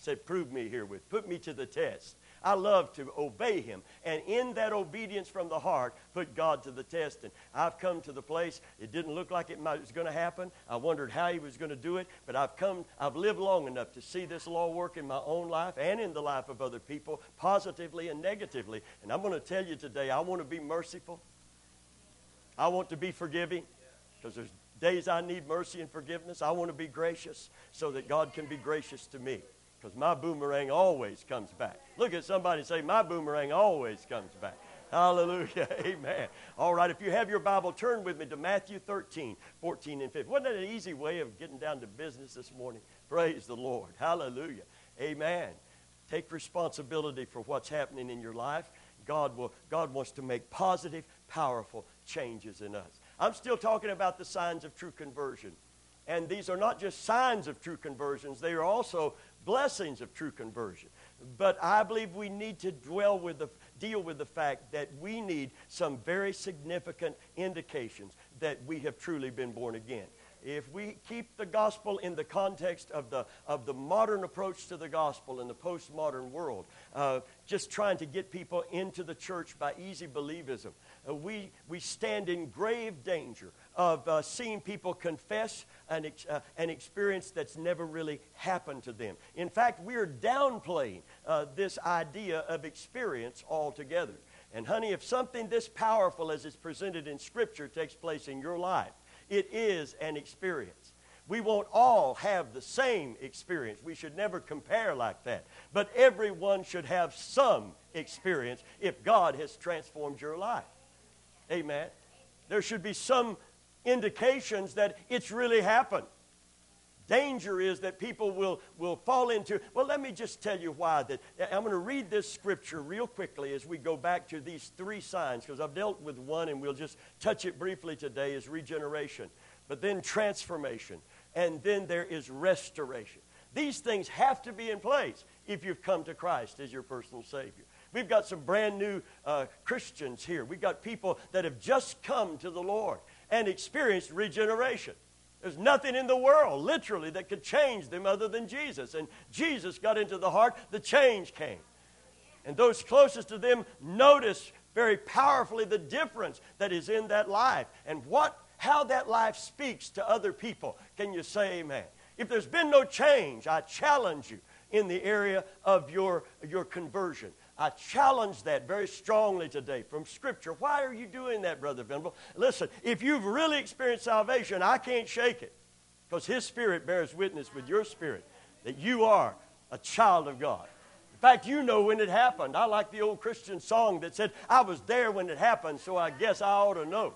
said, prove me herewith. Put me to the test. I love to obey him. And in that obedience from the heart, put God to the test. And I've come to the place, it didn't look like it was going to happen. I wondered how he was going to do it. But I've lived long enough to see this law work in my own life and in the life of other people, positively and negatively. And I'm going to tell you today, I want to be merciful. I want to be forgiving, because there's days I need mercy and forgiveness. I want to be gracious so that God can be gracious to me. Because my boomerang always comes back. Look at somebody and say, my boomerang always comes back. Hallelujah. Amen. All right, if you have your Bible, turn with me to Matthew 13, 14, and 15. Wasn't that an easy way of getting down to business this morning? Praise the Lord. Hallelujah. Amen. Take responsibility for what's happening in your life. God wants to make positive, powerful changes in us. I'm still talking about the signs of true conversion. And these are not just signs of true conversions. They are also blessings of true conversion. But I believe we need to deal with the fact that we need some very significant indications that we have truly been born again. If we keep the gospel in the context of the modern approach to the gospel in the postmodern world, just trying to get people into the church by easy believism, we stand in grave danger of seeing people confess an experience that's never really happened to them. In fact, we're downplaying this idea of experience altogether. And honey, if something this powerful as it's presented in Scripture takes place in your life, it is an experience. We won't all have the same experience. We should never compare like that. But everyone should have some experience if God has transformed your life. Amen. There should be some indications that it's really happened. Danger is that people will fall into, well, let me just tell you why. I'm going to read this scripture real quickly as we go back to these three signs, because I've dealt with one and we'll just touch it briefly today, is regeneration, but then transformation, and then there is restoration. These things have to be in place if you've come to Christ as your personal Savior. We've got some brand new Christians here. We've got people that have just come to the Lord and experienced regeneration. There's nothing in the world, literally, that could change them other than Jesus. And Jesus got into the heart, the change came. And those closest to them notice very powerfully the difference that is in that life and how that life speaks to other people. Can you say amen? If there's been no change, I challenge you in the area of your conversion. I challenge that very strongly today from Scripture. Why are you doing that, Brother Venable? Listen, if you've really experienced salvation, I can't shake it, because His Spirit bears witness with your spirit that you are a child of God. In fact, you know when it happened. I like the old Christian song that said, I was there when it happened, so I guess I ought to know.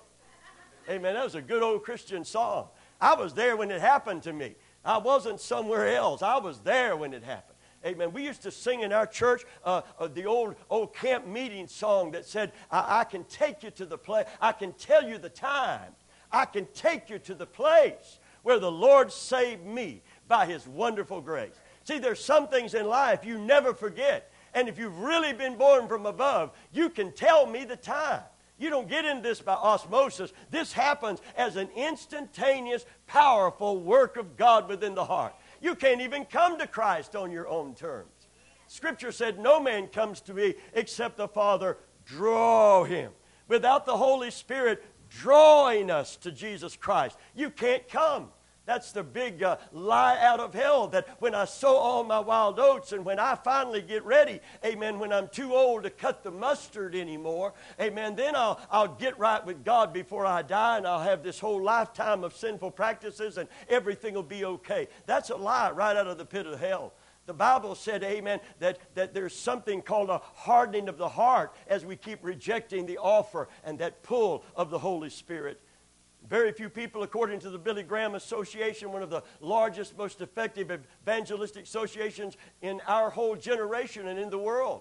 Amen. That was a good old Christian song. I was there when it happened to me. I wasn't somewhere else. I was there when it happened. Amen. We used to sing in our church the old camp meeting song that said, I can take you to the place. I can tell you the time. I can take you to the place where the Lord saved me by His wonderful grace. See, there's some things in life you never forget. And if you've really been born from above, you can tell me the time. You don't get into this by osmosis. This happens as an instantaneous, powerful work of God within the heart. You can't even come to Christ on your own terms. Scripture said, no man comes to me except the Father draw him. Without the Holy Spirit drawing us to Jesus Christ, you can't come. That's the big lie out of hell, that when I sow all my wild oats and when I finally get ready, amen, when I'm too old to cut the mustard anymore, amen, then I'll get right with God before I die, and I'll have this whole lifetime of sinful practices and everything will be okay. That's a lie right out of the pit of hell. The Bible said, amen, that there's something called a hardening of the heart as we keep rejecting the offer and that pull of the Holy Spirit. Very few people, according to the Billy Graham Association, one of the largest, most effective evangelistic associations in our whole generation and in the world,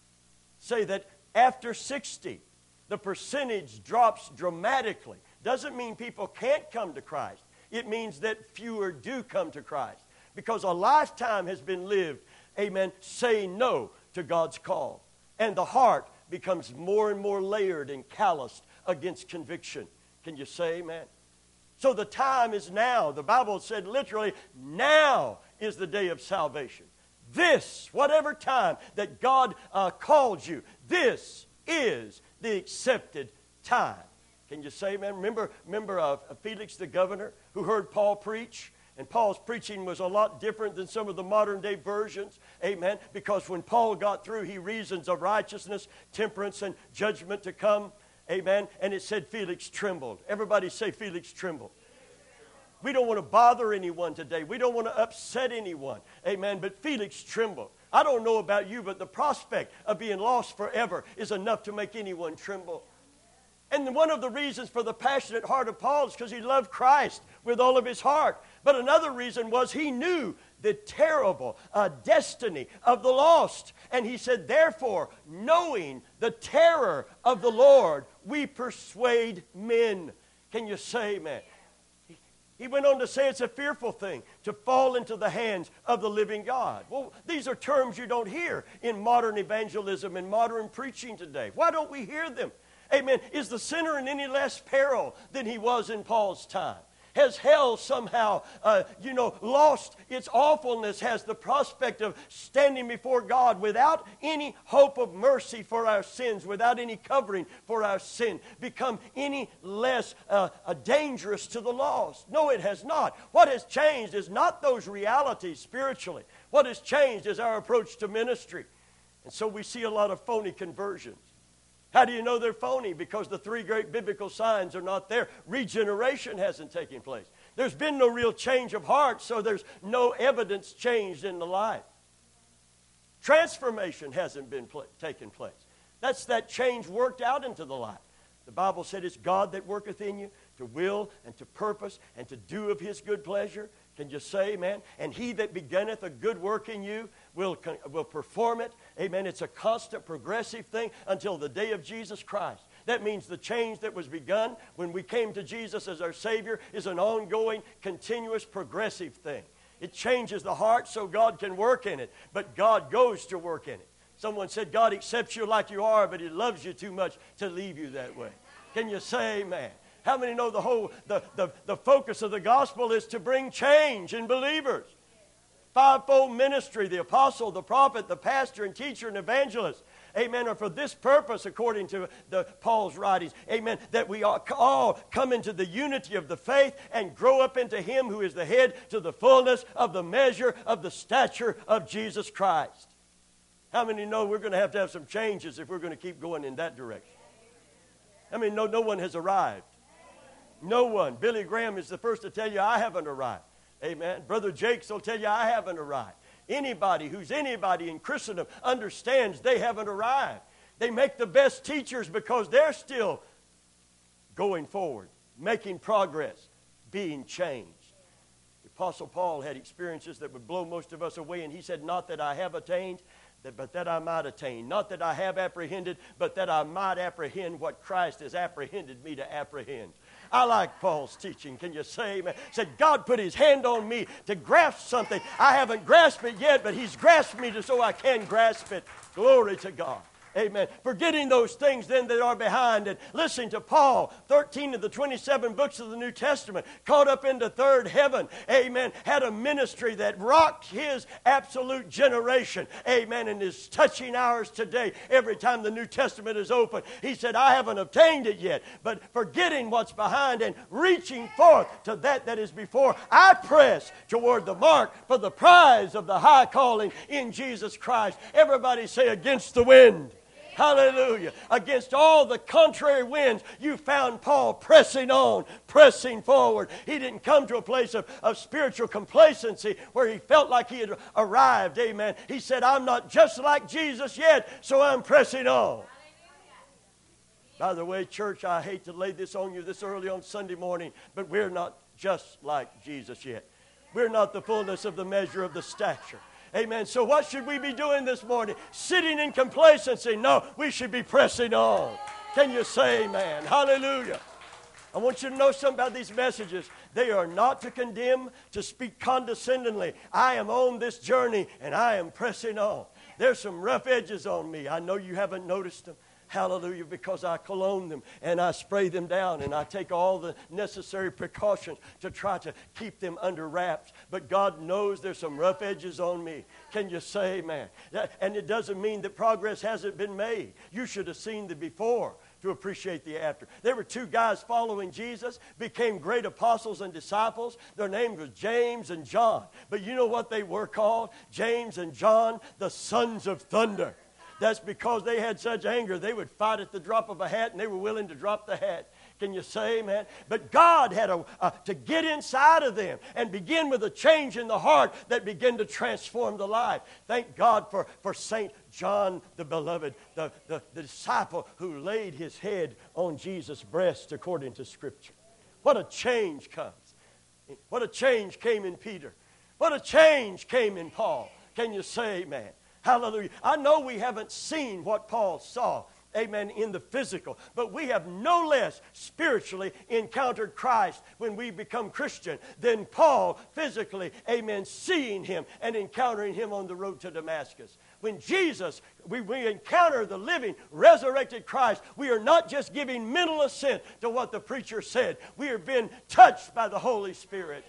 say that after 60, the percentage drops dramatically. Doesn't mean people can't come to Christ. It means that fewer do come to Christ, because a lifetime has been lived, amen, saying no to God's call. And the heart becomes more and more layered and calloused against conviction. Can you say amen? So the time is now. The Bible said literally, now is the day of salvation. This, whatever time that God calls you, this is the accepted time. Can you say, man? Remember Felix the governor who heard Paul preach? And Paul's preaching was a lot different than some of the modern day versions. Amen. Because when Paul got through, he reasons of righteousness, temperance, and judgment to come. Amen. And it said Felix trembled. Everybody say Felix trembled. We don't want to bother anyone today. We don't want to upset anyone. Amen. But Felix trembled. I don't know about you, but the prospect of being lost forever is enough to make anyone tremble. And one of the reasons for the passionate heart of Paul is because he loved Christ with all of his heart. But another reason was he knew the terrible destiny of the lost. And he said, therefore, knowing the terror of the Lord, we persuade men. Can you say amen? He went on to say it's a fearful thing to fall into the hands of the living God. Well, these are terms you don't hear in modern evangelism and modern preaching today. Why don't we hear them? Amen. Is the sinner in any less peril than he was in Paul's time? Has hell somehow, lost its awfulness? Has the prospect of standing before God without any hope of mercy for our sins, without any covering for our sin, become any less dangerous to the lost? No, it has not. What has changed is not those realities spiritually. What has changed is our approach to ministry. And so we see a lot of phony conversions. How do you know they're phony? Because the three great biblical signs are not there. Regeneration hasn't taken place. There's been no real change of heart, so there's no evidence changed in the life. Transformation hasn't been taken place. That's that change worked out into the life. The Bible said it's God that worketh in you to will and to purpose and to do of his good pleasure. Can you say amen? And he that beginneth a good work in you will perform it. Amen. It's a constant progressive thing until the day of Jesus Christ. That means the change that was begun when we came to Jesus as our Savior is an ongoing, continuous, progressive thing. It changes the heart so God can work in it, but God goes to work in it. Someone said God accepts you like you are, but he loves you too much to leave you that way. Can you say amen? How many know the focus of the gospel is to bring change in believers? Fivefold ministry, the apostle, the prophet, the pastor, and teacher, and evangelist. Amen. Or for this purpose, according to Paul's writings. Amen. That we all come into the unity of the faith and grow up into him who is the head to the fullness of the measure of the stature of Jesus Christ. How many know we're going to have some changes if we're going to keep going in that direction? I mean, no one has arrived. No one. Billy Graham is the first to tell you, I haven't arrived. Amen. Brother Jakes will tell you, I haven't arrived. Anybody who's anybody in Christendom understands they haven't arrived. They make the best teachers because they're still going forward, making progress, being changed. The Apostle Paul had experiences that would blow most of us away, and he said, not that I have attained, but that I might attain. Not that I have apprehended, but that I might apprehend what Christ has apprehended me to apprehend. I like Paul's teaching. Can you say amen? Said God put his hand on me to grasp something. I haven't grasped it yet, but he's grasped me so I can grasp it. Glory to God. Amen. Forgetting those things then that are behind and listening to Paul, 13 of the 27 books of the New Testament, caught up into third heaven. Amen. Had a ministry that rocked his absolute generation. Amen. And is touching ours today every time the New Testament is open. He said, I haven't obtained it yet, but forgetting what's behind and reaching forth to that is before, I press toward the mark for the prize of the high calling in Jesus Christ. Everybody say, against the wind. Hallelujah. Against all the contrary winds, you found Paul pressing on, pressing forward. He didn't come to a place of spiritual complacency where he felt like he had arrived. Amen. He said, I'm not just like Jesus yet, so I'm pressing on. By the way, church, I hate to lay this on you this early on Sunday morning, but we're not just like Jesus yet. We're not the fullness of the measure of the stature. Amen. So what should we be doing this morning? Sitting in complacency? No, we should be pressing on. Can you say amen? Hallelujah. I want you to know something about these messages. They are not to condemn, to speak condescendingly. I am on this journey and I am pressing on. There's some rough edges on me. I know you haven't noticed them. Hallelujah, because I cologne them and I spray them down and I take all the necessary precautions to try to keep them under wraps. But God knows there's some rough edges on me. Can you say amen? And it doesn't mean that progress hasn't been made. You should have seen the before to appreciate the after. There were two guys following Jesus, became great apostles and disciples. Their names were James and John. But you know what they were called? James and John, the sons of thunder. That's because they had such anger, they would fight at the drop of a hat, and they were willing to drop the hat. Can you say amen? But God had to get inside of them and begin with a change in the heart that began to transform the life. Thank God for St. John the Beloved, the disciple who laid his head on Jesus' breast according to Scripture. What a change comes. What a change came in Peter. What a change came in Paul. Can you say amen? Hallelujah. I know we haven't seen what Paul saw, amen, in the physical, but we have no less spiritually encountered Christ when we become Christian than Paul physically, amen, seeing him and encountering him on the road to Damascus. When Jesus, we encounter the living, resurrected Christ, we are not just giving mental assent to what the preacher said. We are being touched by the Holy Spirit.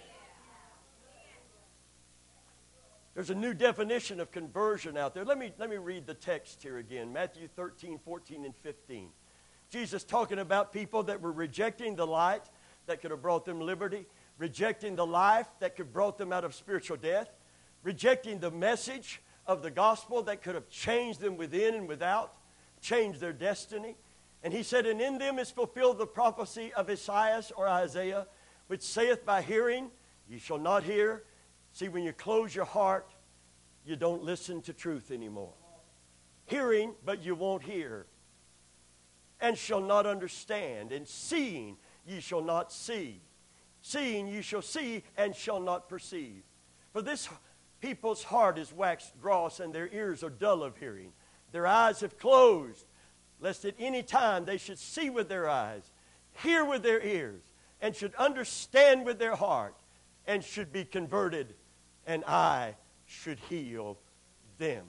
There's a new definition of conversion out there. Let me read the text here again. Matthew 13, 14, and 15. Jesus talking about people that were rejecting the light that could have brought them liberty, rejecting the life that could have brought them out of spiritual death, rejecting the message of the gospel that could have changed them within and without, changed their destiny. And he said, and in them is fulfilled the prophecy of Isaiah, which saith, by hearing ye shall not hear. See, when you close your heart, you don't listen to truth anymore. Hearing, but you won't hear. And shall not understand. And seeing, ye shall not see. Seeing, ye shall see, and shall not perceive. For this people's heart is waxed gross, and their ears are dull of hearing. Their eyes have closed, lest at any time they should see with their eyes, hear with their ears, and should understand with their heart, and should be converted, and I should heal them.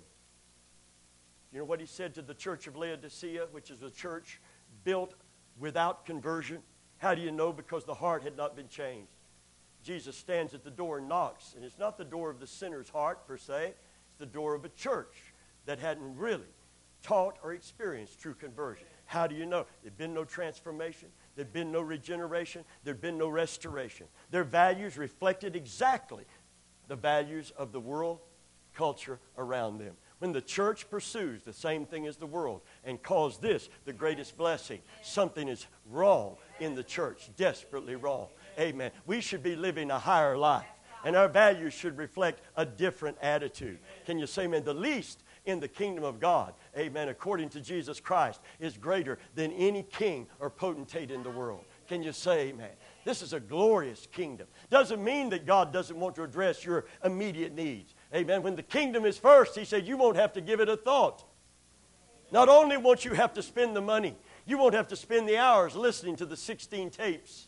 You know what he said to the church of Laodicea, which is a church built without conversion? How do you know? Because the heart had not been changed. Jesus stands at the door and knocks, and it's not the door of the sinner's heart per se. It's the door of a church that hadn't really taught or experienced true conversion. How do you know? There'd been no transformation. There'd been no regeneration. There'd been no restoration. Their values reflected exactly the values of the world culture around them. When the church pursues the same thing as the world and calls this the greatest blessing, something is wrong in the church, desperately wrong. Amen. We should be living a higher life, and our values should reflect a different attitude. Can you say amen? The least in the kingdom of God, amen, according to Jesus Christ, is greater than any king or potentate in the world. Can you say amen? This is a glorious kingdom. Doesn't mean that God doesn't want to address your immediate needs. Amen. When the kingdom is first, he said you won't have to give it a thought. Not only won't you have to spend the money, you won't have to spend the hours listening to the 16 tapes.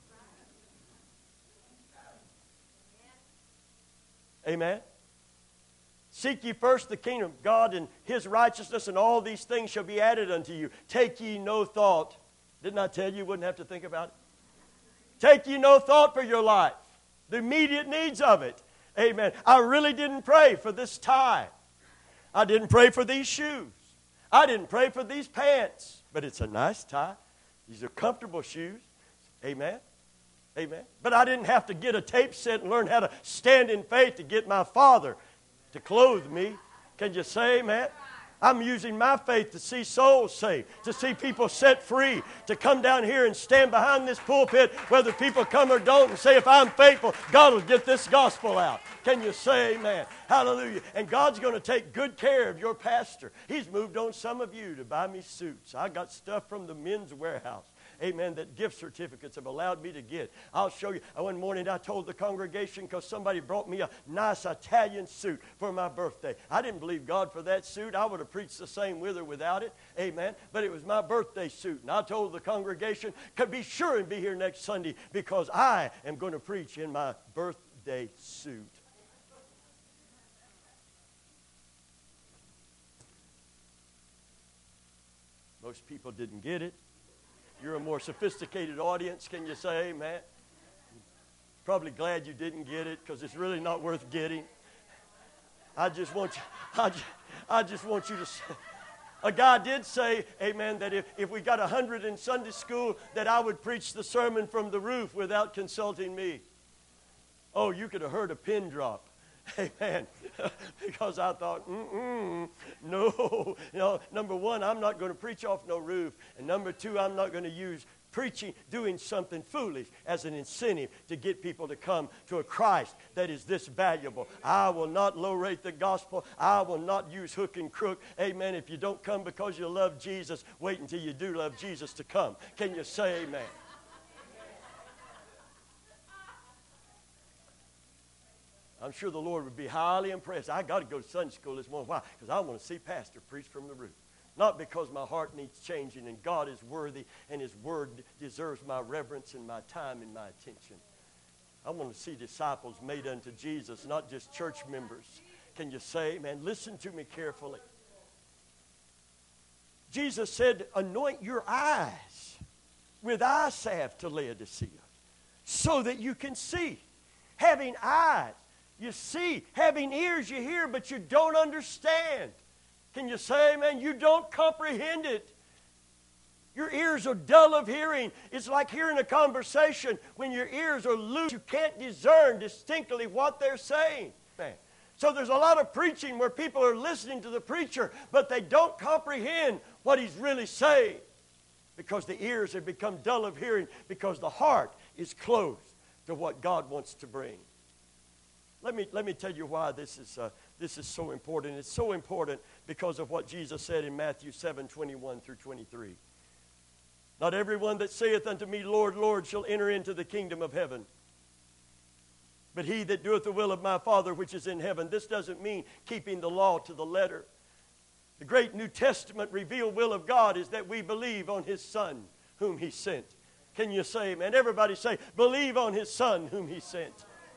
Amen. Seek ye first the kingdom of God and his righteousness, and all these things shall be added unto you. Take ye no thought. Didn't I tell you wouldn't have to think about it? Take ye no thought for your life, the immediate needs of it. Amen. I really didn't pray for this tie. I didn't pray for these shoes. I didn't pray for these pants. But it's a nice tie. These are comfortable shoes. Amen. Amen. But I didn't have to get a tape set and learn how to stand in faith to get my Father to clothe me. Can you say amen? I'm using my faith to see souls saved, to see people set free, to come down here and stand behind this pulpit, whether people come or don't, and say, if I'm faithful, God will get this gospel out. Can you say amen? Hallelujah. And God's going to take good care of your pastor. He's moved on some of you to buy me suits. I got stuff from the Men's Warehouse. Amen, that gift certificates have allowed me to get. I'll show you. One morning I told the congregation because somebody brought me a nice Italian suit for my birthday. I didn't believe God for that suit. I would have preached the same with or without it. Amen. But it was my birthday suit. And I told the congregation, could be sure and be here next Sunday because I am going to preach in my birthday suit. Most people didn't get it. You're a more sophisticated audience. Can you say amen? Probably glad you didn't get it because it's really not worth getting. I just want you to say. A guy did say, amen, that if we got 100 in Sunday school, that I would preach the sermon from the roof without consulting me. Oh, you could have heard a pin drop. Amen. Because I thought, no. Number one, I'm not going to preach off no roof. And number two, I'm not going to use preaching, doing something foolish as an incentive to get people to come to a Christ that is this valuable. I will not low rate the gospel. I will not use hook and crook. Amen. If you don't come because you love Jesus, wait until you do love Jesus to come. Can you say amen? I'm sure the Lord would be highly impressed. I got to go to Sunday school this morning. Why? Because I want to see Pastor preach from the roof. Not because my heart needs changing and God is worthy and His Word deserves my reverence and my time and my attention. I want to see disciples made unto Jesus, not just church members. Can you say, man, listen to me carefully. Jesus said, anoint your eyes with eye salve to Laodicea so that you can see. Having eyes, you see. Having ears, you hear, but you don't understand. Can you say, man, you don't comprehend it? Your ears are dull of hearing. It's like hearing a conversation. When your ears are loose, you can't discern distinctly what they're saying. Man. So there's a lot of preaching where people are listening to the preacher, but they don't comprehend what he's really saying because the ears have become dull of hearing because the heart is closed to what God wants to bring. Let me tell you why this is so important. It's so important because of what Jesus said in Matthew 7:21 through 23. Not everyone that saith unto me, Lord, Lord, shall enter into the kingdom of heaven, but he that doeth the will of my Father which is in heaven. This doesn't mean keeping the law to the letter. The great New Testament revealed will of God is that we believe on His Son whom He sent. Can you say amen? Everybody say, believe on His Son whom He sent.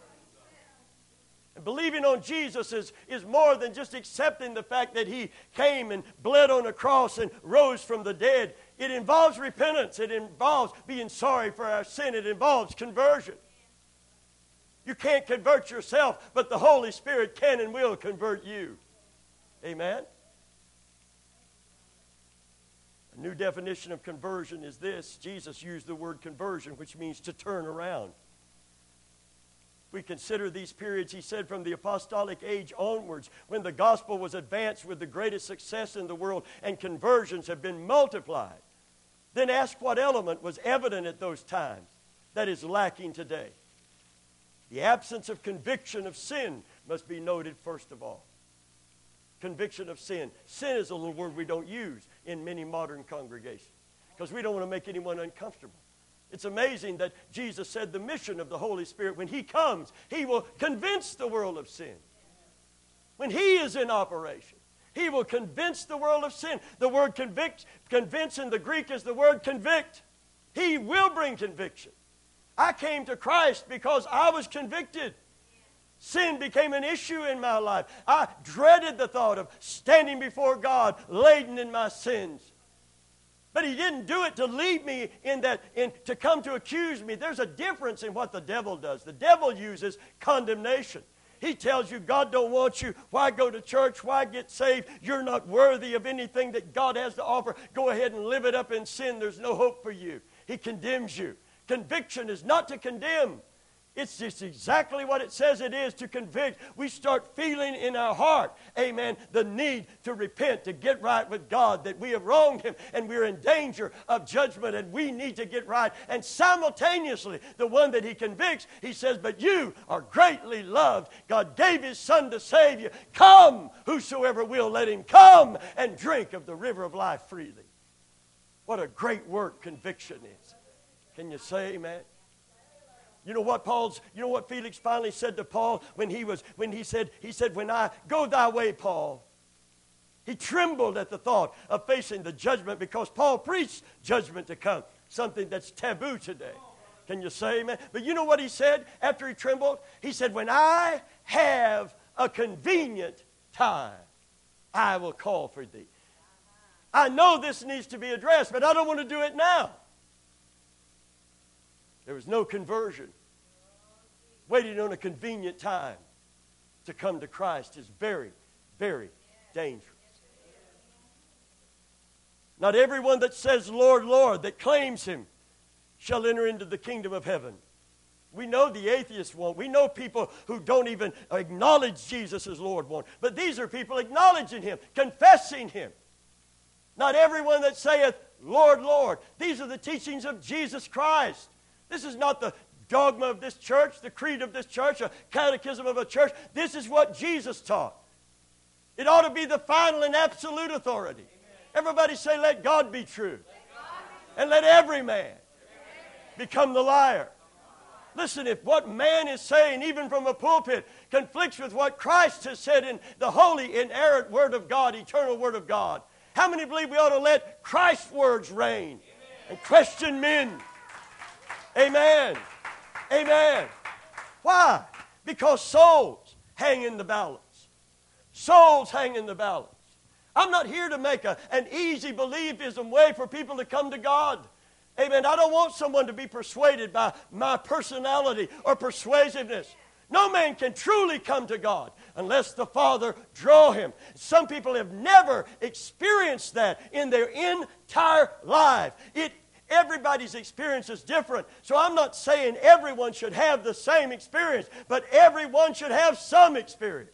And believing on Jesus is more than just accepting the fact that He came and bled on a cross and rose from the dead. It involves repentance. It involves being sorry for our sin. It involves conversion. You can't convert yourself, but the Holy Spirit can and will convert you. Amen? A new definition of conversion is this. Jesus used the word conversion, which means to turn around. We consider these periods, he said, from the apostolic age onwards, when the gospel was advanced with the greatest success in the world and conversions have been multiplied. Then ask what element was evident at those times that is lacking today. The absence of conviction of sin must be noted first of all. Conviction of sin. Sin is a little word we don't use in many modern congregations because we don't want to make anyone uncomfortable. It's amazing that Jesus said the mission of the Holy Spirit, when He comes, He will convince the world of sin. When He is in operation, He will convince the world of sin. The word convince in the Greek is the word convict. He will bring conviction. I came to Christ because I was convicted. Sin became an issue in my life. I dreaded the thought of standing before God laden in my sins. But He didn't do it to lead me to come to accuse me. There's a difference in what the devil does. The devil uses condemnation. He tells you God don't want you. Why go to church? Why get saved? You're not worthy of anything that God has to offer. Go ahead and live it up in sin. There's no hope for you. He condemns you. Conviction is not to condemn. It's just exactly what it says it is, to convict. We start feeling in our heart, amen, the need to repent, to get right with God, that we have wronged Him and we're in danger of judgment and we need to get right. And simultaneously, the one that He convicts, He says, but you are greatly loved. God gave His Son to save you. Come, whosoever will, let him come and drink of the river of life freely. What a great work conviction is. Can you say amen? You know what Felix finally said to Paul when he said, when I go thy way, Paul. He trembled at the thought of facing the judgment because Paul preached judgment to come, something that's taboo today. Can you say amen? But you know what he said after he trembled? He said, when I have a convenient time, I will call for thee. I know this needs to be addressed, but I don't want to do it now. There was no conversion. Waiting on a convenient time to come to Christ is very, very dangerous. Not everyone that says, Lord, Lord, that claims Him, shall enter into the kingdom of heaven. We know the atheists won't. We know people who don't even acknowledge Jesus as Lord won't. But these are people acknowledging Him, confessing Him. Not everyone that saith, Lord, Lord. These are the teachings of Jesus Christ. This is not the dogma of this church, the creed of this church, a catechism of a church. This is what Jesus taught. It ought to be the final and absolute authority. Everybody say, let God be true. And let every man become the liar. Listen, if what man is saying, even from a pulpit, conflicts with what Christ has said in the holy, inerrant Word of God, eternal Word of God, how many believe we ought to let Christ's words reign and question men? Amen. Amen. Why? Because souls hang in the balance. Souls hang in the balance. I'm not here to make an easy believism way for people to come to God. Amen. I don't want someone to be persuaded by my personality or persuasiveness. No man can truly come to God unless the Father draw him. Some people have never experienced that in their entire life. Everybody's experience is different. So I'm not saying everyone should have the same experience, but everyone should have some experience.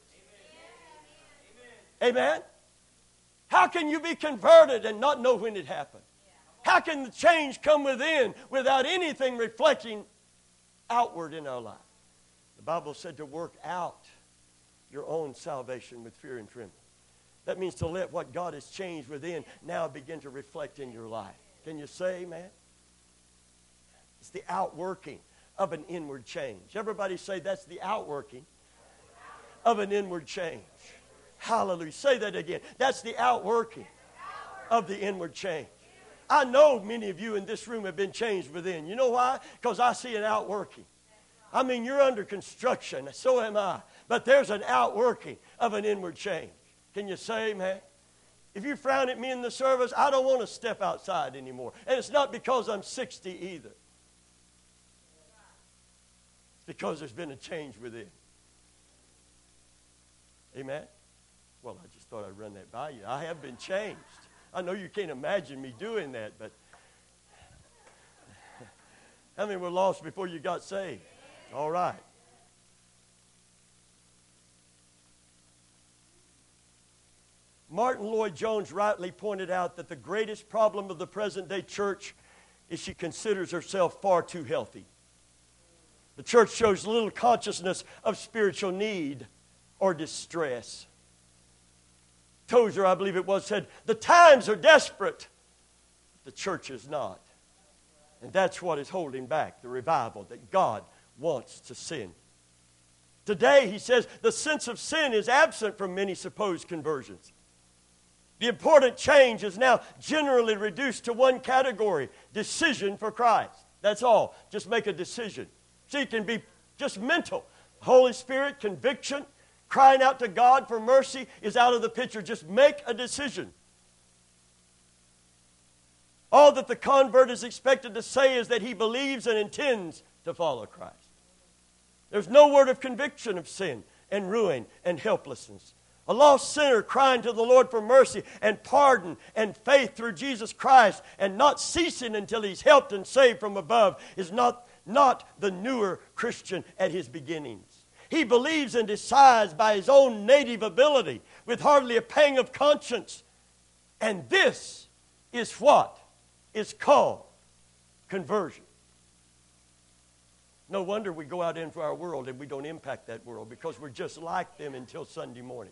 Amen. Amen. How can you be converted and not know when it happened? How can the change come within without anything reflecting outward in our life? The Bible said to work out your own salvation with fear and trembling. That means to let what God has changed within now begin to reflect in your life. Can you say amen? It's the outworking of an inward change. Everybody say that's the outworking of an inward change. Hallelujah. Say that again. That's the outworking of the inward change. I know many of you in this room have been changed within. You know why? Because I see an outworking. I mean, you're under construction. So am I. But there's an outworking of an inward change. Can you say amen? If you frown at me in the service, I don't want to step outside anymore. And it's not because I'm 60 either. It's because there's been a change within. Amen? Well, I just thought I'd run that by you. I have been changed. I know you can't imagine me doing that, but how many were lost before you got saved? All right. Martin Lloyd-Jones rightly pointed out that the greatest problem of the present-day church is she considers herself far too healthy. The church shows little consciousness of spiritual need or distress. Tozer, I believe it was, said, the times are desperate. The church is not. And that's what is holding back the revival that God wants to send. Today, he says, the sense of sin is absent from many supposed conversions. The important change is now generally reduced to one category, decision for Christ. That's all. Just make a decision. See, it can be just mental. Holy Spirit, conviction, crying out to God for mercy is out of the picture. Just make a decision. All that the convert is expected to say is that he believes and intends to follow Christ. There's no word of conviction of sin and ruin and helplessness. A lost sinner crying to the Lord for mercy and pardon and faith through Jesus Christ and not ceasing until he's helped and saved from above is not the newer Christian at his beginnings. He believes and decides by his own native ability with hardly a pang of conscience. And this is what is called conversion. No wonder we go out into our world and we don't impact that world because we're just like them until Sunday morning.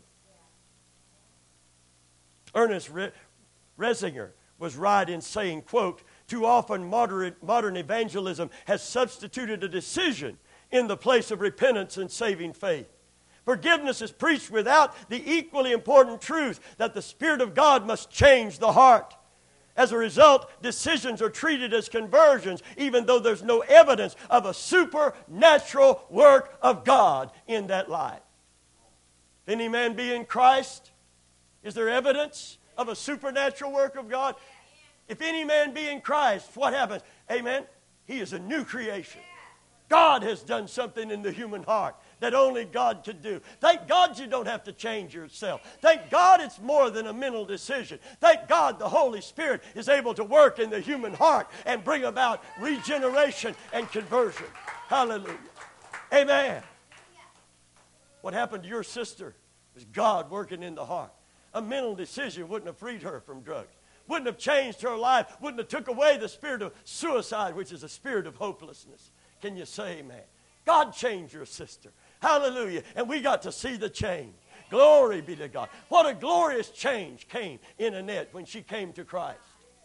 Ernest Resinger was right in saying, quote, too often modern evangelism has substituted a decision in the place of repentance and saving faith. Forgiveness is preached without the equally important truth that the Spirit of God must change the heart. As a result, decisions are treated as conversions, even though there's no evidence of a supernatural work of God in that life. If any man be in Christ, is there evidence of a supernatural work of God? If any man be in Christ, what happens? Amen. He is a new creation. God has done something in the human heart that only God could do. Thank God you don't have to change yourself. Thank God it's more than a mental decision. Thank God the Holy Spirit is able to work in the human heart and bring about regeneration and conversion. Hallelujah. Amen. What happened to your sister was God working in the heart. A mental decision wouldn't have freed her from drugs. Wouldn't have changed her life. Wouldn't have took away the spirit of suicide, which is a spirit of hopelessness. Can you say amen? God changed your sister. Hallelujah. And we got to see the change. Glory be to God. What a glorious change came in Annette when she came to Christ.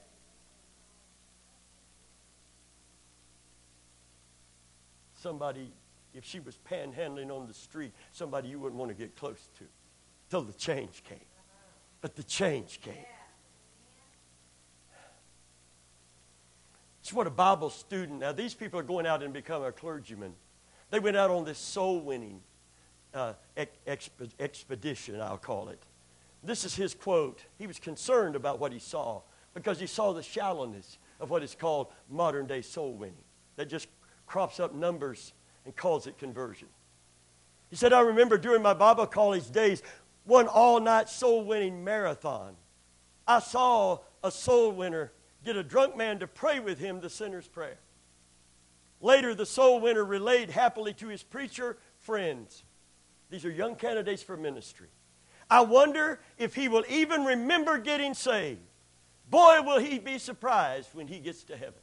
Somebody, if she was panhandling on the street, somebody you wouldn't want to get close to till the change came. But the change came. It's what a Bible student, now these people are going out and become a clergyman. They went out on this soul-winning expedition, I'll call it. This is his quote. He was concerned about what he saw because he saw the shallowness of what is called modern-day soul-winning that just crops up numbers and calls it conversion. He said, I remember during my Bible college days, one all-night soul-winning marathon. I saw a soul winner get a drunk man to pray with him the sinner's prayer. Later, the soul winner relayed happily to his preacher friends. These are young candidates for ministry. I wonder if he will even remember getting saved. Boy, will he be surprised when he gets to heaven.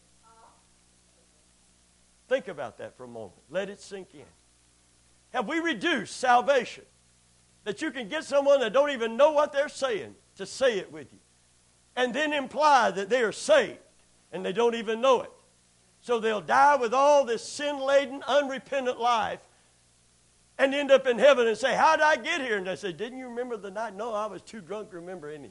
Think about that for a moment. Let it sink in. Have we reduced salvation that you can get someone that don't even know what they're saying to say it with you and then imply that they are saved and they don't even know it? So they'll die with all this sin-laden, unrepentant life and end up in heaven and say, how did I get here? And they say, didn't you remember the night? No, I was too drunk to remember anything.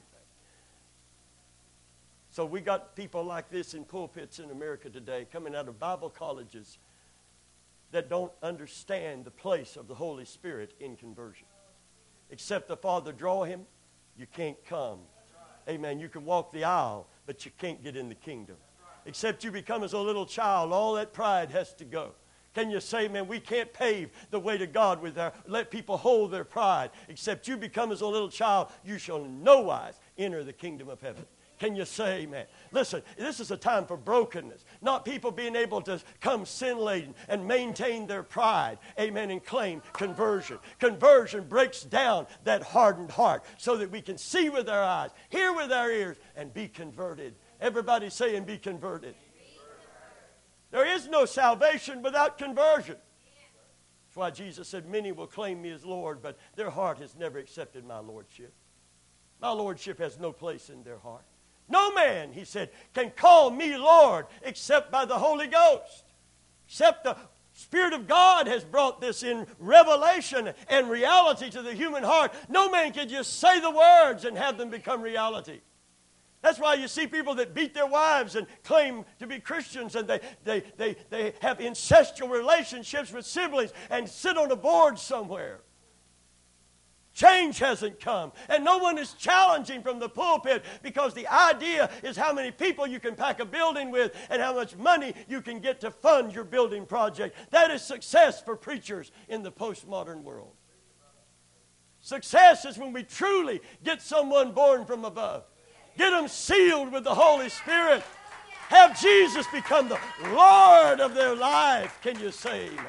So we got people like this in pulpits in America today coming out of Bible colleges that don't understand the place of the Holy Spirit in conversion. Except the Father draw him, you can't come. Amen. You can walk the aisle, but you can't get in the kingdom. Except you become as a little child, all that pride has to go. Can you say, man, we can't pave the way to God with let people hold their pride. Except you become as a little child, you shall in no wise enter the kingdom of heaven. Can you say amen? Listen, this is a time for brokenness. Not people being able to come sin-laden and maintain their pride. Amen, and claim conversion. Conversion breaks down that hardened heart so that we can see with our eyes, hear with our ears, and be converted. Everybody saying be converted. There is no salvation without conversion. That's why Jesus said, many will claim me as Lord, but their heart has never accepted my lordship. My lordship has no place in their heart. No man, he said, can call me Lord except by the Holy Ghost. Except the Spirit of God has brought this in revelation and reality to the human heart. No man can just say the words and have them become reality. That's why you see people that beat their wives and claim to be Christians, and they have incestual relationships with siblings and sit on a board somewhere. Change hasn't come. And no one is challenging from the pulpit because the idea is how many people you can pack a building with and how much money you can get to fund your building project. That is success for preachers in the postmodern world. Success is when we truly get someone born from above. Get them sealed with the Holy Spirit. Have Jesus become the Lord of their life. Can you say amen?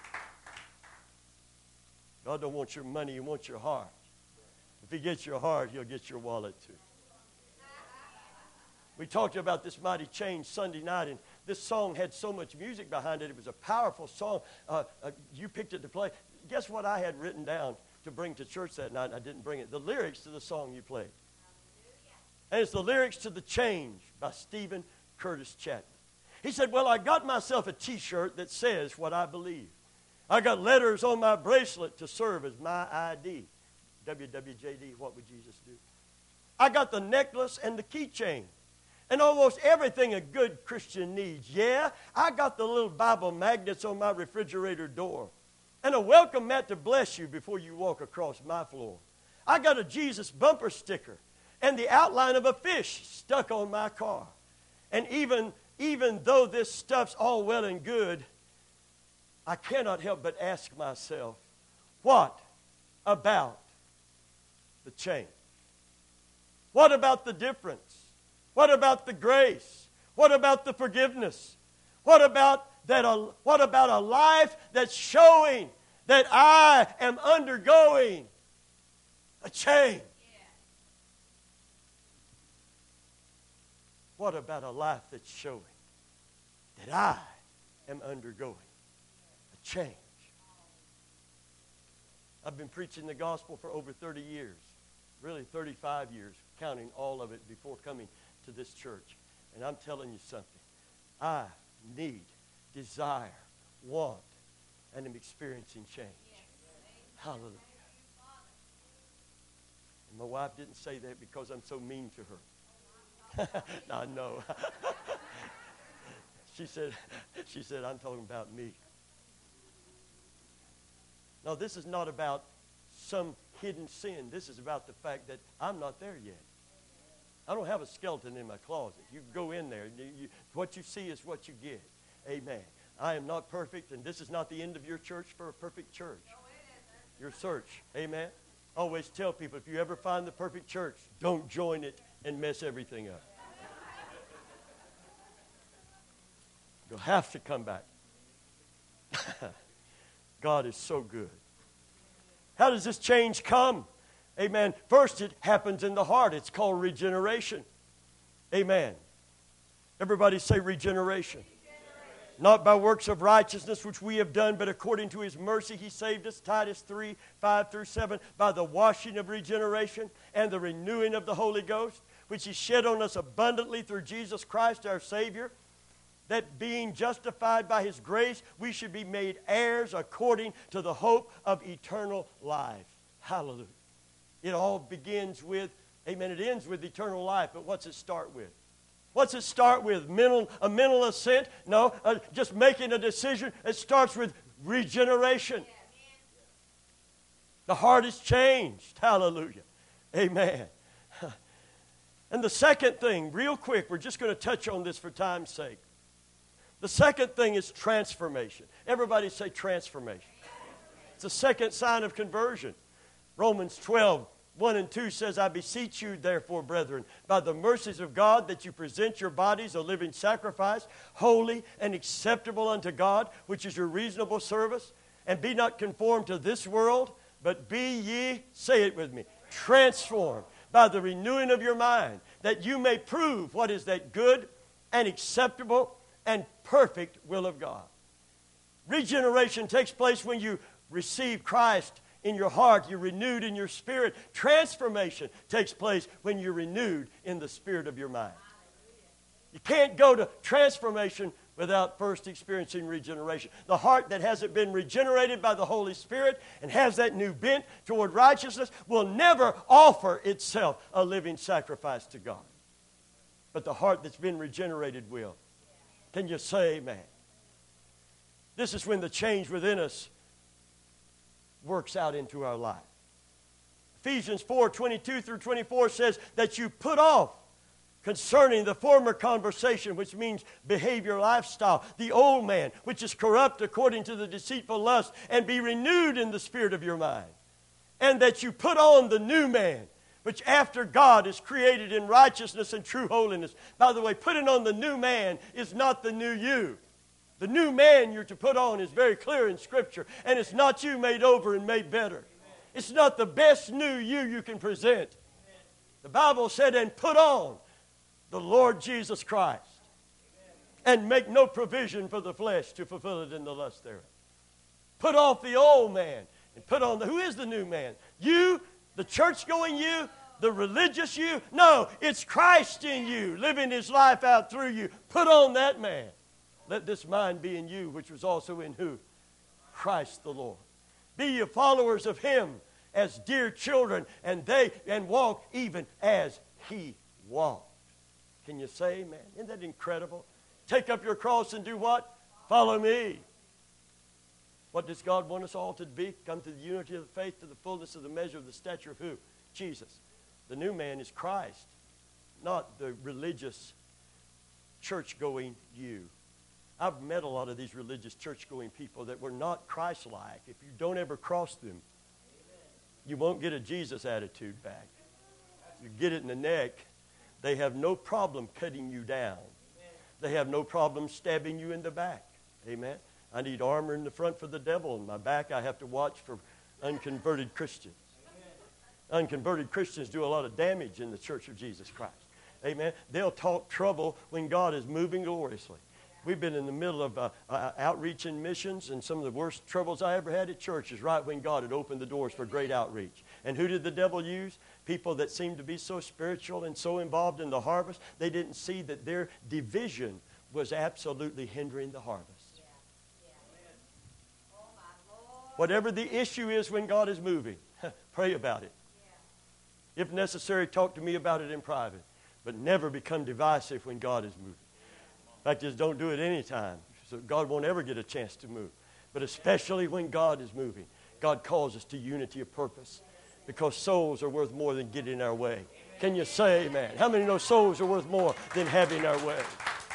God don't want your money, He wants your heart. If He gets your heart, He'll get your wallet too. We talked about this mighty change Sunday night, and this song had so much music behind it. It was a powerful song. You picked it to play. Guess what I had written down to bring to church that night, and I didn't bring it? The lyrics to the song you played. And it's the lyrics to The Change by Stephen Curtis Chapman. He said, well, I got myself a T-shirt that says what I believe. I got letters on my bracelet to serve as my ID. WWJD, what would Jesus do? I got the necklace and the keychain and almost everything a good Christian needs. Yeah, I got the little Bible magnets on my refrigerator door and a welcome mat to bless you before you walk across my floor. I got a Jesus bumper sticker and the outline of a fish stuck on my car. And even though this stuff's all well and good, I cannot help but ask myself, what about the change? What about the difference? What about the grace? What about the forgiveness? What about a life that's showing that I am undergoing a change? What about a life that's showing that I am undergoing a change? I've been preaching the gospel for over 30 years, really 35 years, counting all of it before coming to this church. And I'm telling you something. I need, desire, want, and am experiencing change. Hallelujah. And my wife didn't say that because I'm so mean to her. I know. She said, I'm talking about me. No, this is not about some hidden sin. This is about the fact that I'm not there yet. I don't have a skeleton in my closet. You go in there. What you see is what you get. Amen. I am not perfect, and this is not the end of your church for a perfect church. Your search. Amen. Always tell people, if you ever find the perfect church, don't join it and mess everything up. You'll have to come back. God is so good. How does this change come? Amen. First, it happens in the heart. It's called regeneration. Amen. Everybody say regeneration. Not by works of righteousness which we have done, but according to His mercy He saved us. Titus 3, 5-7. By the washing of regeneration and the renewing of the Holy Ghost, which He shed on us abundantly through Jesus Christ our Savior, that being justified by His grace, we should be made heirs according to the hope of eternal life. Hallelujah. It all begins with, amen, it ends with eternal life, but what's it start with? What's it start with? A mental assent? No, just making a decision. It starts with regeneration. The heart is changed. Hallelujah. Amen. And the second thing, real quick, we're just going to touch on this for time's sake. The second thing is transformation. Everybody say transformation. It's the second sign of conversion. Romans 12, 1 and 2 says, I beseech you, therefore, brethren, by the mercies of God, that you present your bodies a living sacrifice, holy and acceptable unto God, which is your reasonable service. And be not conformed to this world, but be ye, say it with me, transformed by the renewing of your mind, that you may prove what is that good and acceptable and perfect will of God. Regeneration takes place when you receive Christ in your heart. You're renewed in your spirit. Transformation takes place when you're renewed in the spirit of your mind. You can't go to transformation without first experiencing regeneration. The heart that hasn't been regenerated by the Holy Spirit and has that new bent toward righteousness will never offer itself a living sacrifice to God. But the heart that's been regenerated will. Can you say amen? This is when the change within us works out into our life. Ephesians 4, 22-24 says that you put off concerning the former conversation, which means behavior, lifestyle, the old man, which is corrupt according to the deceitful lust, and be renewed in the spirit of your mind. And that you put on the new man, which after God is created in righteousness and true holiness. By the way, putting on the new man is not the new you. The new man you're to put on is very clear in Scripture, and it's not you made over and made better. It's not the best new you can present. The Bible said, and put on the Lord Jesus Christ, and make no provision for the flesh to fulfill it in the lust thereof. Put off the old man, and put on who is the new man? You, the church-going you, the religious you? No, it's Christ in you, living His life out through you. Put on that man. Let this mind be in you, which was also in who? Christ the Lord. Be ye followers of Him as dear children, and walk even as He walked. Can you say amen? Isn't that incredible? Take up your cross and do what? Follow me. What does God want us all to be? Come to the unity of the faith, to the fullness of the measure of the stature of who? Jesus. The new man is Christ, not the religious church-going you. I've met a lot of these religious church-going people that were not Christ-like. If you don't ever cross them, you won't get a Jesus attitude back. You get it in the neck, they have no problem cutting you down. They have no problem stabbing you in the back. Amen. I need armor in the front for the devil. In my back, I have to watch for unconverted Christians. Unconverted Christians do a lot of damage in the Church of Jesus Christ. Amen. They'll talk trouble when God is moving gloriously. We've been in the middle of outreach and missions, and some of the worst troubles I ever had at church is right when God had opened the doors for great outreach. And who did the devil use? People that seemed to be so spiritual and so involved in the harvest, they didn't see that their division was absolutely hindering the harvest. Whatever the issue is when God is moving, pray about it. If necessary, talk to me about it in private. But never become divisive when God is moving. In fact, just don't do it any time. So God won't ever get a chance to move. But especially when God is moving, God calls us to unity of purpose. Because souls are worth more than getting our way. Can you say amen? How many know souls are worth more than having our way?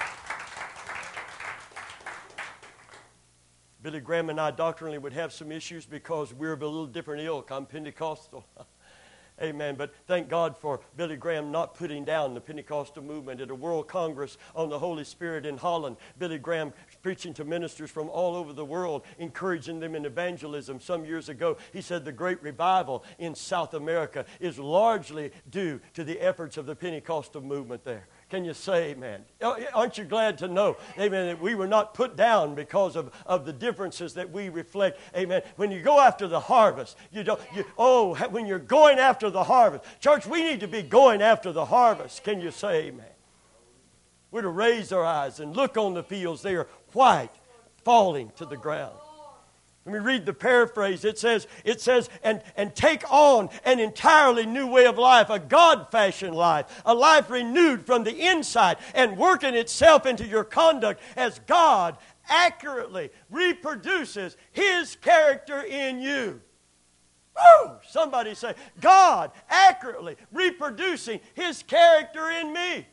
Billy Graham and I doctrinally would have some issues because we're of a little different ilk. I'm Pentecostal. Amen. But thank God for Billy Graham not putting down the Pentecostal movement. At a World Congress on the Holy Spirit in Holland, Billy Graham preaching to ministers from all over the world, encouraging them in evangelism. Some years ago, he said the great revival in South America is largely due to the efforts of the Pentecostal movement there. Can you say amen? Aren't you glad to know, amen, that we were not put down because of the differences that we reflect, amen. When you go after the harvest, when you're going after the harvest. Church, we need to be going after the harvest. Can you say amen? We're to raise our eyes and look on the fields. They are white, falling to the ground. Let me read the paraphrase. It says, and take on an entirely new way of life, a God-fashioned life, a life renewed from the inside and working itself into your conduct as God accurately reproduces His character in you. Woo! Somebody say, God accurately reproducing His character in me.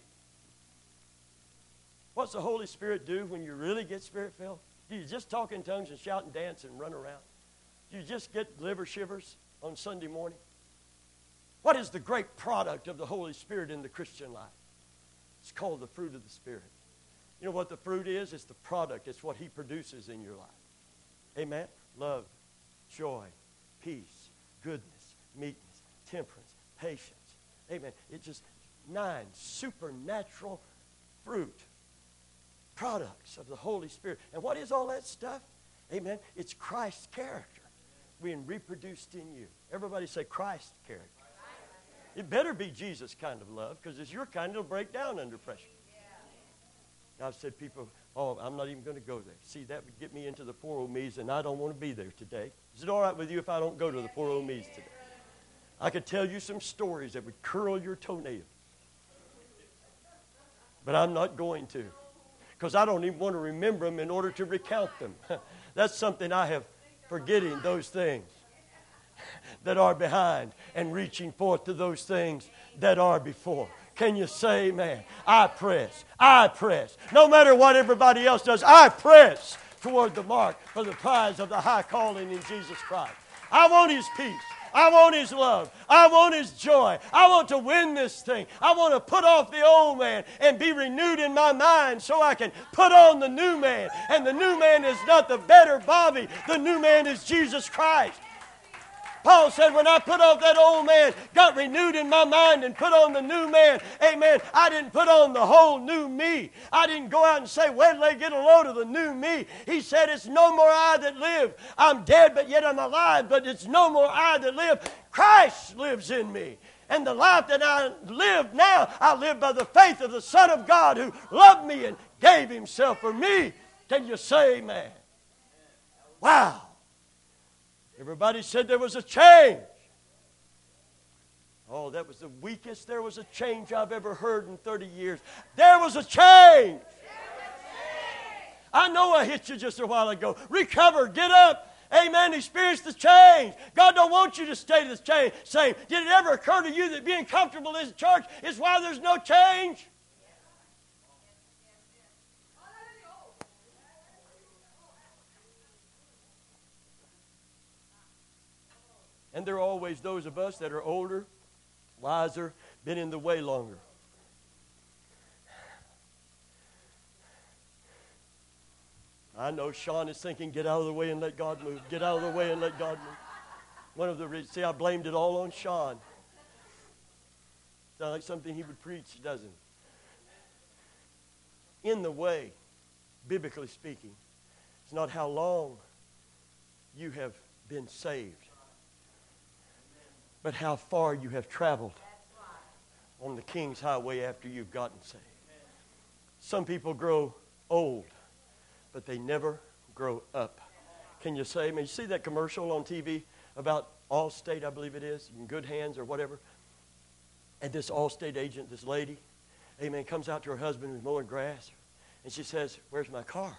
What's the Holy Spirit do when you really get Spirit-filled? Do you just talk in tongues and shout and dance and run around? Do you just get liver shivers on Sunday morning? What is the great product of the Holy Spirit in the Christian life? It's called the fruit of the Spirit. You know what the fruit is? It's the product. It's what He produces in your life. Amen? Love, joy, peace, goodness, meekness, temperance, patience. Amen. It's just 9 supernatural fruit. Products of the Holy Spirit. And what is all that stuff? Amen. It's Christ's character being reproduced in you. Everybody say Christ's character. It better be Jesus' kind of love, because it's your kind that'll break down under pressure. I've said people, I'm not even going to go there. See, that would get me into the poor old me's, and I don't want to be there today. Is it all right with you if I don't go to the poor old me's today? I could tell you some stories that would curl your toenails. But I'm not going to. Because I don't even want to remember them in order to recount them. That's something I have, forgetting those things that are behind and reaching forth to those things that are before. Can you say amen? I press. No matter what everybody else does, I press toward the mark for the prize of the high calling in Jesus Christ. I want His peace. I want His love. I want His joy. I want to win this thing. I want to put off the old man and be renewed in my mind so I can put on the new man. And the new man is not the better Bobby. The new man is Jesus Christ. Paul said, when I put off that old man, got renewed in my mind and put on the new man, amen, I didn't put on the whole new me. I didn't go out and say, where did they get a load of the new me? He said, it's no more I that live. I'm dead, but yet I'm alive, but it's no more I that live. Christ lives in me. And the life that I live now, I live by the faith of the Son of God who loved me and gave Himself for me. Can you say amen? Wow. Everybody said there was a change. Oh, that was the weakest there was a change I've ever heard in 30 years. There was a change. I know I hit you just a while ago. Recover, get up. Amen. Experience the change. God don't want you to stay the same. Did it ever occur to you that being comfortable in church is why there's no change? And there are always those of us that are older, wiser, been in the way longer. I know Sean is thinking, get out of the way and let God move. Get out of the way and let God move. One of the reasons, see, I blamed it all on Sean. Sounds like something he would preach, doesn't. In the way, biblically speaking, it's not how long you have been saved, but how far you have traveled on the King's Highway after you've gotten saved. Some people grow old, but they never grow up. Can you say, man, you see that commercial on TV about Allstate, I believe it is, in good hands or whatever? And this Allstate agent, this lady, amen, comes out to her husband who's mowing grass, and she says, where's my car?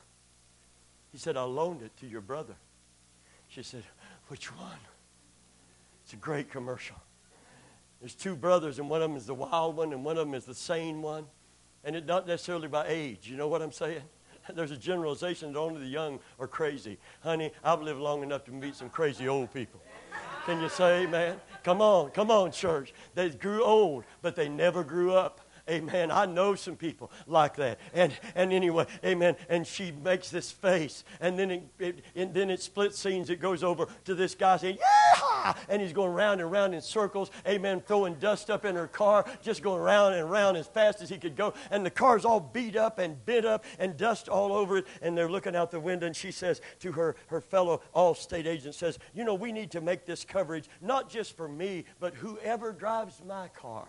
He said, I loaned it to your brother. She said, which one? It's a great commercial. There's two brothers, and one of them is the wild one, and one of them is the sane one. And it's not necessarily by age. You know what I'm saying? There's a generalization that only the young are crazy. Honey, I've lived long enough to meet some crazy old people. Can you say amen? Come on, church. They grew old, but they never grew up. Amen. I know some people like that. And anyway, amen. And she makes this face. And then it split scenes. It goes over to this guy saying, yeah! And he's going round and round in circles. Amen. Throwing dust up in her car. Just going round and round as fast as he could go. And the car's all beat up and bent up and dust all over it. And they're looking out the window. And she says to her fellow Allstate agent, says, you know, we need to make this coverage not just for me, but whoever drives my car.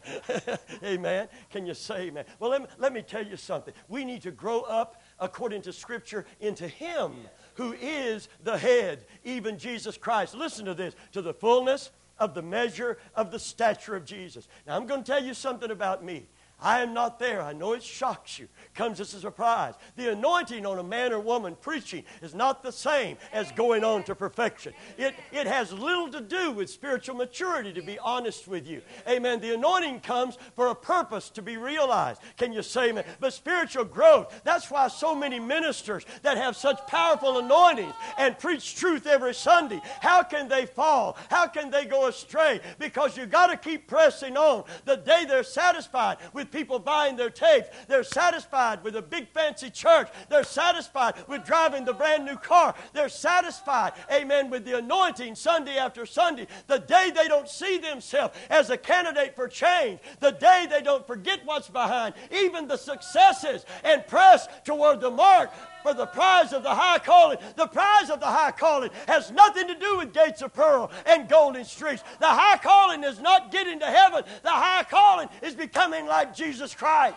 Amen. Can you say amen? Well, let me tell you something. We need to grow up according to Scripture into Him who is the head, even Jesus Christ. Listen to this. To the fullness of the measure of the stature of Jesus. Now, I'm going to tell you something about me. I am not there. I know it shocks you. Comes as a surprise. The anointing on a man or woman preaching is not the same as going on to perfection. It has little to do with spiritual maturity, to be honest with you. Amen. The anointing comes for a purpose to be realized. Can you say amen? But spiritual growth, that's why so many ministers that have such powerful anointings and preach truth every Sunday, how can they fall? How can they go astray? Because you've got to keep pressing on. The day they're satisfied with people buying their tapes. They're satisfied with a big fancy church. They're satisfied with driving the brand new car. They're satisfied, amen, with the anointing Sunday after Sunday. The day they don't see themselves as a candidate for change. The day they don't forget what's behind, even the successes, and press toward the mark for the prize of the high calling. The prize of the high calling has nothing to do with gates of pearl and golden streets. The high calling is not getting to heaven. The high calling is becoming like Jesus Christ.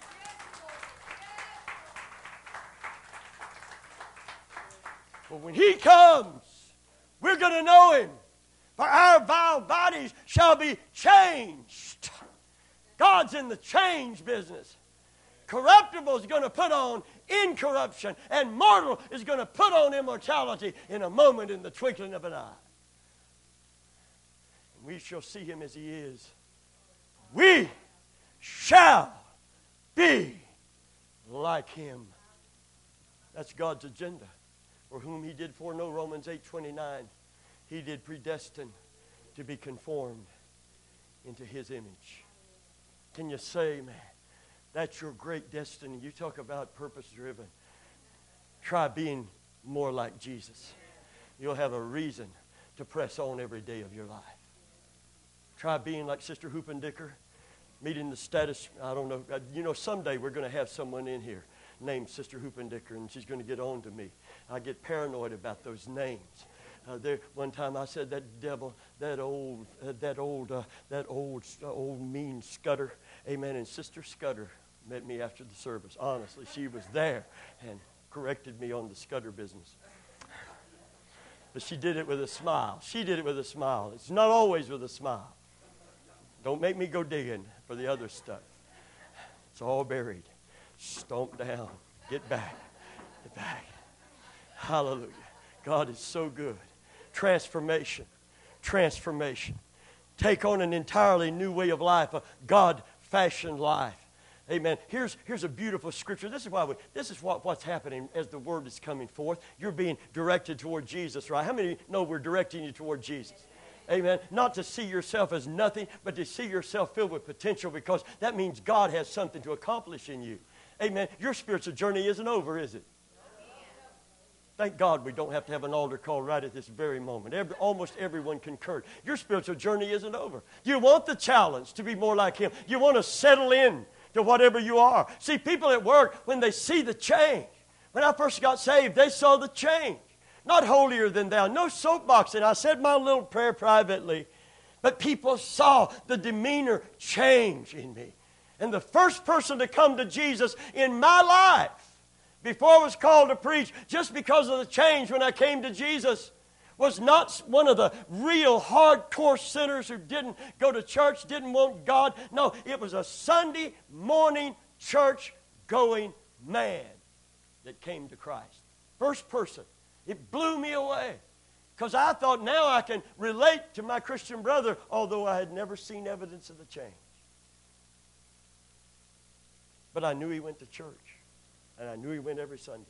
But when He comes, we're going to know Him. For our vile bodies shall be changed. God's in the change business. Corruptible is going to put on incorruption, and mortal is going to put on immortality in a moment, in the twinkling of an eye. And we shall see Him as He is. We shall be like Him. That's God's agenda. For whom He did foreknow, Romans 8:29, He did predestine to be conformed into His image. Can you say, man? That's your great destiny. You talk about purpose-driven. Try being more like Jesus. You'll have a reason to press on every day of your life. Try being like Sister Hoopendicker, meeting the status. I don't know. You know, someday we're going to have someone in here named Sister Hoopendicker, and she's going to get on to me. I get paranoid about those names. One time I said that devil, that old mean Scudder, amen. And Sister Scudder met me after the service. Honestly, she was there and corrected me on the Scudder business. But she did it with a smile. She did it with a smile. It's not always with a smile. Don't make me go digging for the other stuff. It's all buried. Stomp down. Get back. Get back. Hallelujah. God is so good. Transformation. Transformation. Take on an entirely new way of life, a God-fashioned life. Amen. Here's a beautiful scripture. This is what's happening as the word is coming forth. You're being directed toward Jesus, right? How many know we're directing you toward Jesus? Amen. Not to see yourself as nothing, but to see yourself filled with potential, because that means God has something to accomplish in you. Amen. Your spiritual journey isn't over, is it? Thank God we don't have to have an altar call right at this very moment. Almost everyone concurred. Your spiritual journey isn't over. You want the challenge to be more like Him. You want to settle in to whatever you are. See, people at work, when they see the change. When I first got saved, they saw the change. Not holier than thou. No soapboxing. I said my little prayer privately. But people saw the demeanor change in me. And the first person to come to Jesus in my life, before I was called to preach, just because of the change when I came to Jesus, was not one of the real hardcore sinners who didn't go to church, didn't want God. No, it was a Sunday morning church-going man that came to Christ. First person. It blew me away, because I thought now I can relate to my Christian brother, although I had never seen evidence of the change. But I knew he went to church, and I knew he went every Sunday.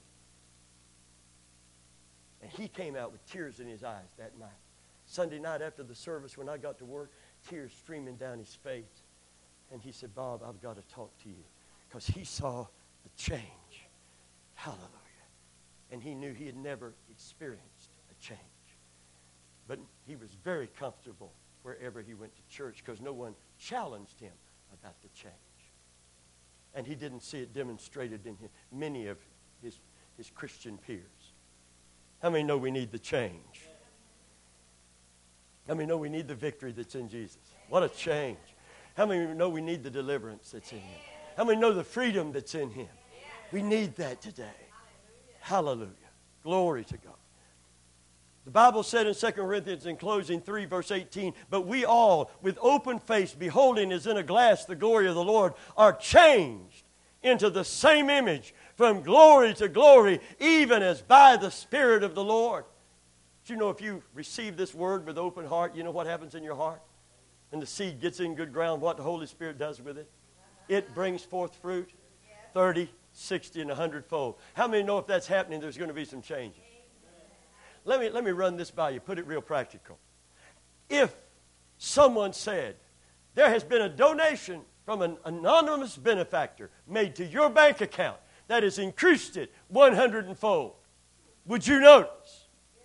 And he came out with tears in his eyes that night. Sunday night after the service, when I got to work, tears streaming down his face. And he said, Bob, I've got to talk to you, because he saw the change. Hallelujah. And he knew he had never experienced a change. But he was very comfortable wherever he went to church, because no one challenged him about the change. And he didn't see it demonstrated in many of his Christian peers. How many know we need the change? How many know we need the victory that's in Jesus? What a change. How many know we need the deliverance that's in Him? How many know the freedom that's in Him? We need that today. Hallelujah. Glory to God. The Bible said in 2 Corinthians, in closing 3, verse 18, but we all, with open face, beholding as in a glass the glory of the Lord, are changed into the same image from glory to glory, even as by the Spirit of the Lord. Do you know, if you receive this word with open heart, you know what happens in your heart? And the seed gets in good ground, what the Holy Spirit does with it? It brings forth fruit, 30, 60, and 100-fold. How many know if that's happening, there's going to be some changes? Let me run this by you, put it real practical. If someone said, there has been a donation from an anonymous benefactor made to your bank account that has increased it 100-fold, would you notice?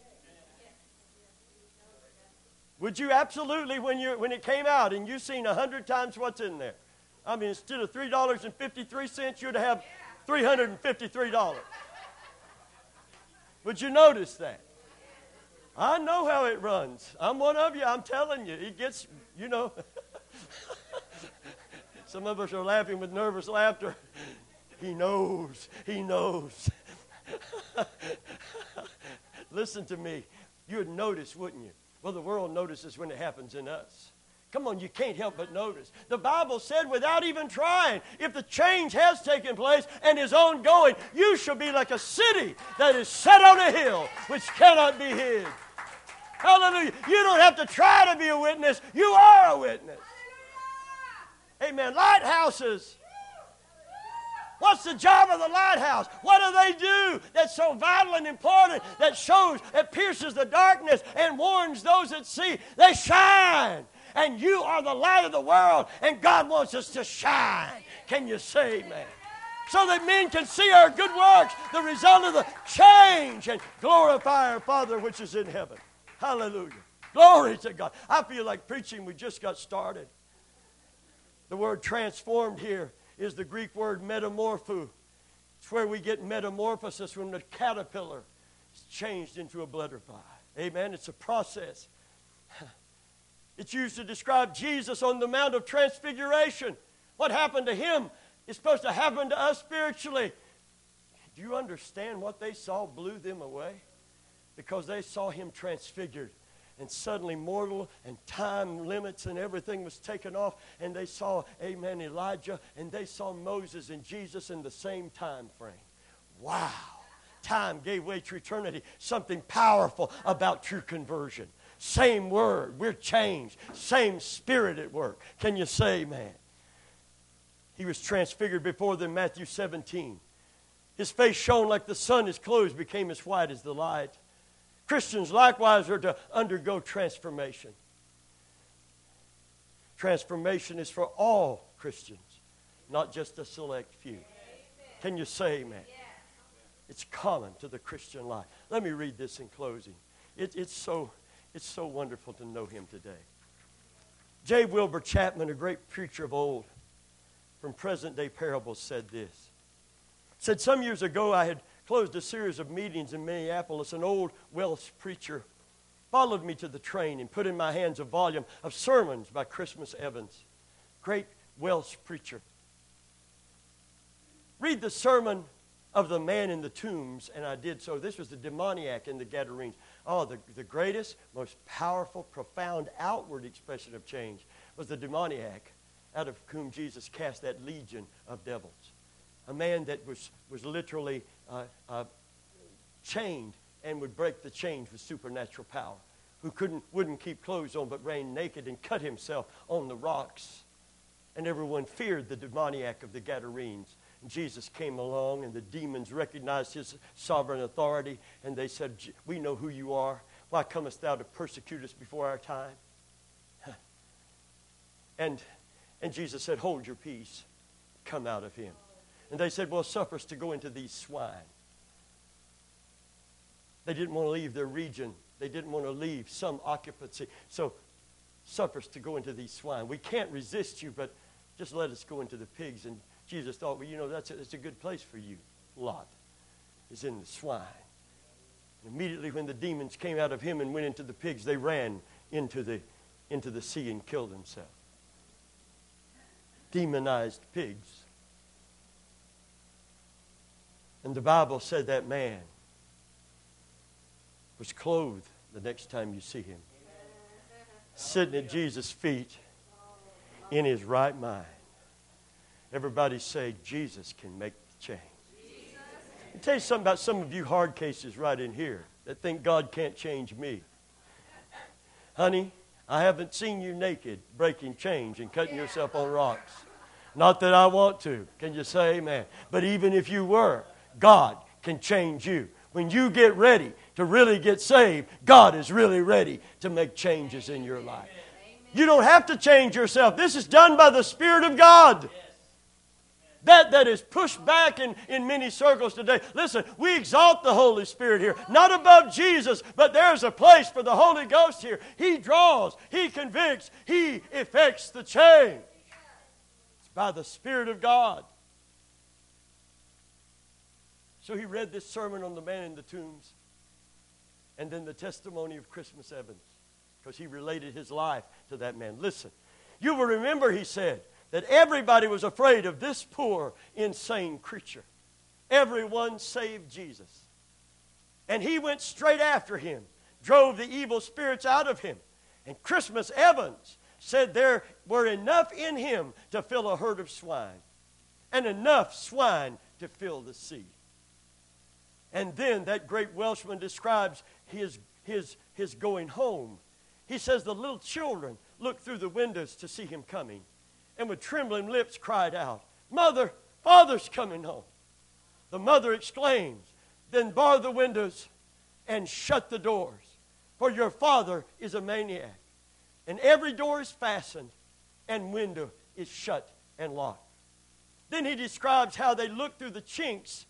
Would you absolutely, when it came out and you seen 100 times what's in there? I mean, instead of $3.53, you'd have $353. Would you notice that? I know how it runs. I'm one of you. I'm telling you. It gets, you know. Some of us are laughing with nervous laughter. He knows. He knows. Listen to me. You would notice, wouldn't you? Well, the world notices when it happens in us. Come on, you can't help but notice. The Bible said, without even trying, if the change has taken place and is ongoing, you shall be like a city that is set on a hill which cannot be hid. Hallelujah. You don't have to try to be a witness. You are a witness. Amen. Lighthouses. What's the job of the lighthouse? What do they do that's so vital and important, that shows, that pierces the darkness and warns those that see? They shine. And you are the light of the world, and God wants us to shine. Can you say amen? So that men can see our good works, the result of the change, and glorify our Father which is in heaven. Hallelujah. Glory to God. I feel like preaching. We just got started. The word transformed here is the Greek word metamorpho. It's where we get metamorphosis when the caterpillar is changed into a butterfly. Amen. It's a process. It's used to describe Jesus on the Mount of Transfiguration. What happened to Him is supposed to happen to us spiritually. Do you understand what they saw blew them away? Because they saw Him transfigured. And suddenly mortal and time limits and everything was taken off. And they saw, amen, Elijah. And they saw Moses and Jesus in the same time frame. Wow. time gave way to eternity. Something powerful about true conversion. Same word, we're changed. Same Spirit at work. Can you say amen? He was transfigured before them, Matthew 17. His face shone like the sun. His clothes became as white as the light. Christians likewise are to undergo transformation. Transformation is for all Christians, not just a select few. Can you say amen? It's common to the Christian life. Let me read this in closing. It's so wonderful to know him today. J. Wilbur Chapman, a great preacher of old, from present-day parables, said this. Said, some years ago I had closed a series of meetings in Minneapolis. An old Welsh preacher followed me to the train and put in my hands a volume of sermons by Christmas Evans. Great Welsh preacher. Read the sermon of the man in the tombs, and I did so. This was the demoniac in the Gadarenes. Oh, the greatest, most powerful, profound outward expression of change was the demoniac out of whom Jesus cast that legion of devils. A man that was literally chained and would break the chains with supernatural power, who wouldn't keep clothes on but ran naked and cut himself on the rocks. And everyone feared the demoniac of the Gadarenes. And Jesus came along, and the demons recognized his sovereign authority, and they said, we know who you are. Why comest thou to persecute us before our time? And Jesus said, hold your peace. Come out of him. And they said, well, suffer us to go into these swine. They didn't want to leave their region. They didn't want to leave some occupancy. So suffer us to go into these swine. We can't resist you, but just let us go into the pigs. And Jesus thought, well, you know, that's a good place for you. Lot is in the swine. And immediately when the demons came out of him and went into the pigs, they ran into the sea and killed themselves. Demonized pigs. And the Bible said that man was clothed the next time you see him, sitting at Jesus' feet in his right mind. Everybody say, Jesus can make the change. I'll tell you something about some of you hard cases right in here that think God can't change me. Honey, I haven't seen you naked breaking chains and cutting yourself on rocks. Not that I want to. Can you say amen? But even if you were, God can change you. When you get ready to really get saved, God is really ready to make changes in your life. You don't have to change yourself. This is done by the Spirit of God. That is pushed back in many circles today. Listen, we exalt the Holy Spirit here. Not above Jesus, but there's a place for the Holy Ghost here. He draws, He convicts, He effects the change. It's by the Spirit of God. So he read this sermon on the man in the tombs, and then the testimony of Christmas Evans, because he related his life to that man. Listen, you will remember, he said, that everybody was afraid of this poor, insane creature. Everyone save Jesus. And he went straight after him, drove the evil spirits out of him. And Christmas Evans said there were enough in him to fill a herd of swine, and enough swine to fill the sea. And then that great Welshman describes his going home. He says the little children looked through the windows to see him coming, and with trembling lips cried out, "Mother, Father's coming home." The mother exclaims, "Then bar the windows and shut the doors, for your father is a maniac." And every door is fastened and window is shut and locked. Then he describes how they look through the chinks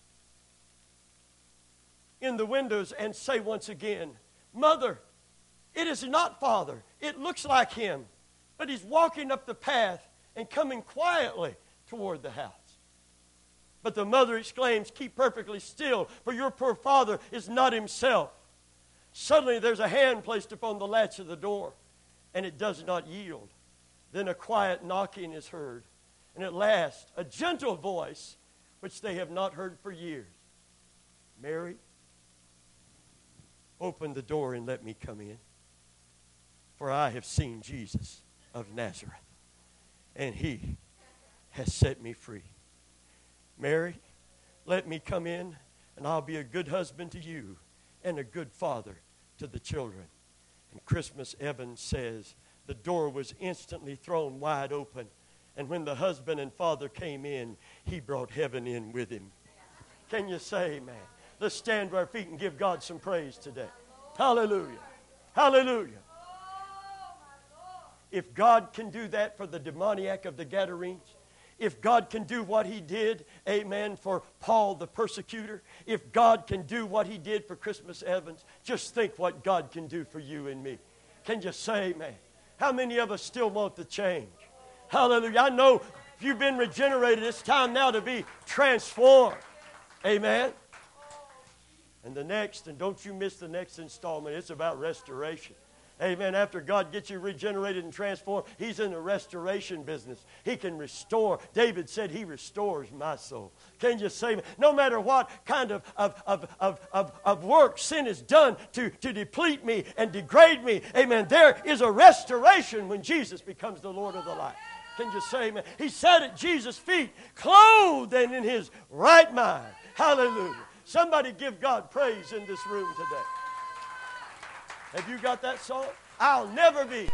in the windows and say once again, "Mother, it is not Father. It looks like him, but he's walking up the path and coming quietly toward the house." But the mother exclaims, "Keep perfectly still, for your poor father is not himself." Suddenly there's a hand placed upon the latch of the door, and it does not yield. Then a quiet knocking is heard, and at last a gentle voice, which they have not heard for years. "Mary, open the door and let me come in, for I have seen Jesus of Nazareth, and he has set me free." Mary, let me come in. and I'll be a good husband to you and a good father to the children. And Christmas Evans says the door was instantly thrown wide open, and when the husband and father came in, he brought heaven in with him. Can you say amen? Let's stand to our feet and give God some praise today. Hallelujah. Hallelujah. If God can do that for the demoniac of the Gadarenes, if God can do what he did, amen, for Paul the persecutor, if God can do what he did for Christmas Evans, just think what God can do for you and me. Can you say amen? How many of us still want the change? Hallelujah. I know if you've been regenerated, it's time now to be transformed. Amen. And the next, and don't you miss the next installment, it's about restoration. Amen. After God gets you regenerated and transformed, he's in the restoration business. He can restore. David said he restores my soul. Can you say, no matter what kind of work sin has done to deplete me and degrade me, amen, there is a restoration when Jesus becomes the Lord of the life. Can you say amen? He sat at Jesus' feet, clothed and in his right mind. Hallelujah. Somebody give God praise in this room today. Have you got that song? I'll never be